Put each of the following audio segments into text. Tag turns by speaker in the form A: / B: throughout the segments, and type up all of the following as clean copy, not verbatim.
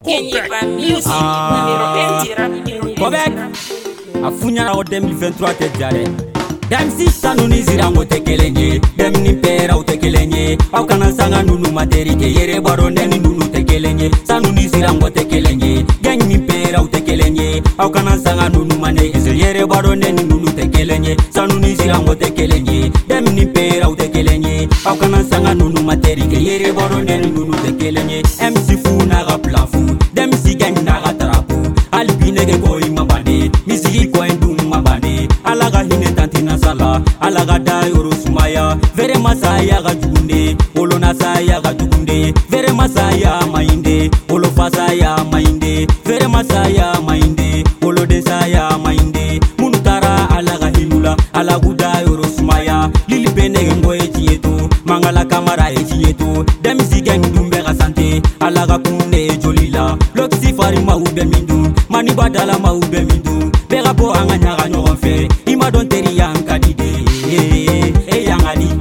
A: Quebec, a funyara o 2023 te jare. Dem si sanu ni zirango te kelenye, dem ni pera o te kelenye. Au kana sanga nunu materi ke yere baro neni nunu te kelenye. Sanu ni zirango te kelenye, gang ni pera o te kelenye. Au kana sanga nunu mane ke yere baro neni nunu te kelenye. Sanu ni zirango te kelenye, dem ni pera o te kelenye. Au kana sanga nunu materi ke yere baro neni nunu te kelenye. MC fu na ga plafu, dem si gang na ga trapu. Albine ke boy mabade, misigi ko endum mabade. Alaga hine tantina sala, alaga da yoro sumaya. Vere masaya ga jugunde, olo nasaya ga jugunde. Vere masaya mainde, olo fasaya mainde. Vere masaya mainde, olo desaya mainde. Munutara alaga hinula, alaguda yoro sumaya. Lili bene ngo ejieto, mangala kamara ejieto. Demisi gang dumbe ga sante, alaga kunne jolila. Loksi fari ma ube mindu, mani badala ma ube mindu. Bega bo anganya ga nyogon fe, ima don teri yanka dide. Yangali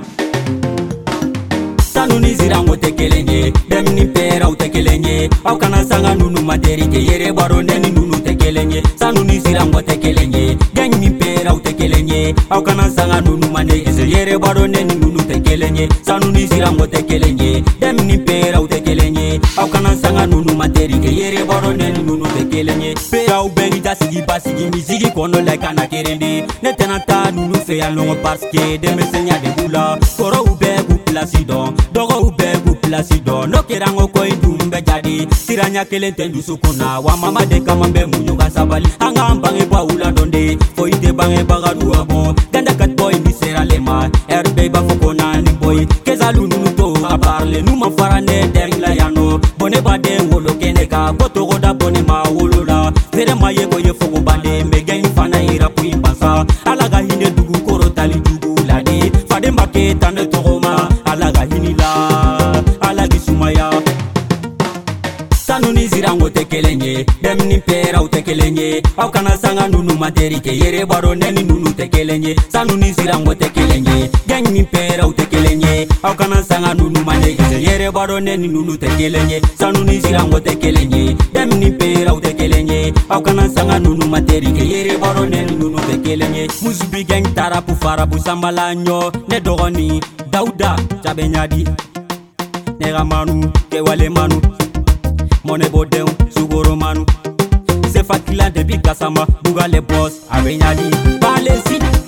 A: sanu ni zirango te kelenye, dem ni pera o te kelenye. Au kana sanga nunu materi ke yere baro neni nunu te kelenye. Sanu ni zirango te kelenye, gang ni pera o te kelenye. Au kana sanga nunu mane ke yere baro neni nunu te kelenye. Sanu ni zirango te kelenye, dem ni pera o te kelenye. Au kana sanga nunu materi ke yere baro neni nunu te kelenye. Pera u bengi ta sigi basigi misigi kono like ana kerende. Ne tenanta nunu fe alongo parce que de me senya de bula. Koro u be ku placido, dogo u be ku placido. No kerango ko indumbe jadi, siranya kelen tendu sukuna. Wa mama de kamambe munyuga sabali, anga ambange ba ula donde. Foi de bange bagaru abo, ganda kat boy misera lema. RB ba fokona ni boy, kezalu nunu to a parle. Numa farane deng la yano, bone ba de wolo keneka. Boto goda bone ma wolo la. Vere ma ye ko ye foko bande, mega infana ira pu impasa. Alaga hinde dugu koro tali dugu lade. Fade make tande togoma, alaga hinila, alagi sumaya. Sanu ni zirango te kelenye, dem ni pera o te kelenye. Au kana sanga nunu materi ke yere baro neni nunu te kelenye. Sanu ni zirango te kelenye, gang ni pera o te kelenye. Au kana sanga nunu mane ke yere baro neni nunu te kelenye. Sanu ni zirango te kelenye, dem ni pera o te kelenye. Au kana sanga nunu materi ke yere baro neni nunu te kelenye. Musubi gang tarapu farabu sambalanyo ne dogoni Dauda chabenyadi nega manu ke wale manu. Mone bodeu, sugoro manu. Se fatila de bikasama, buga le boss, avenyadi, balesi.